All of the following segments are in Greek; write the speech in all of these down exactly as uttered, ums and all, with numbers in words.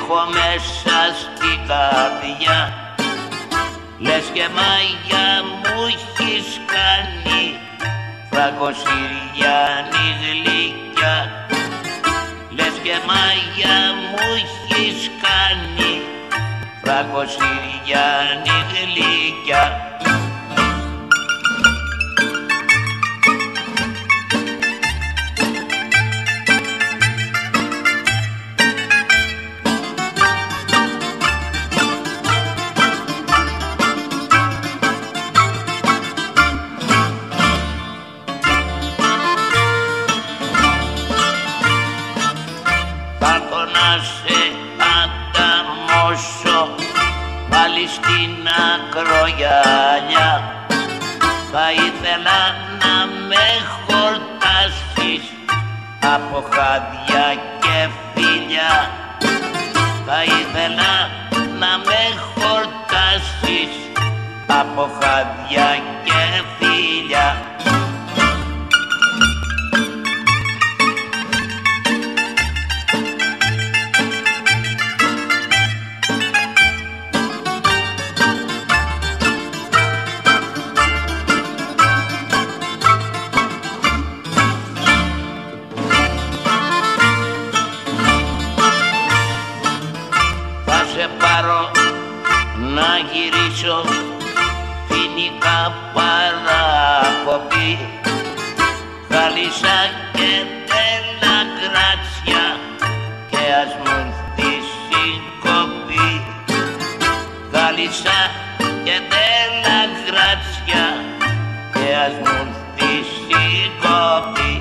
έχω μέσα στην καρδιά. Λες και μάγια μου έχεις κάνει, Φραγκοσυριάνη γλυκιά. Λες και μάγια μου έχεις κάνει, Φραγκοσυριάνη γλυκιά. Πάλι στην ακρογιαλιά θα ήθελα να με χορτάσεις από χάδια και φιλιά. Θα ήθελα να με χορτάσεις από χάδια και φιλιά. Σε πάρω να γυρίσω φοινικά παράκοπη, Γάλισσα και τέλα γράτσια και ας μου έρθει συγκοπή. Γάλισσα και τέλα γράτσια και ας μου έρθει συγκοπή.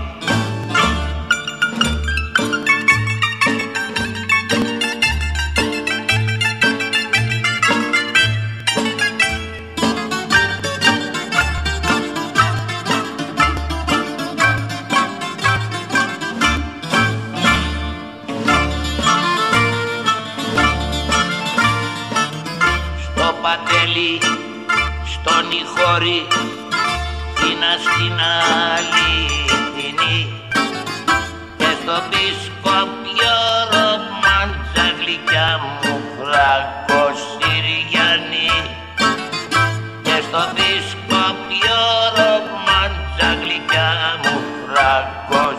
Πατέλη, στον Ιχώρη, Θήνα στην Αληθινή και στο Μπισκόπιο ρομάντσα γλυκιά μου Φραγκοσυριάνη, και στο Μπισκόπιο ρομάντσα γλυκιά μου Φραγκοσυριάνη.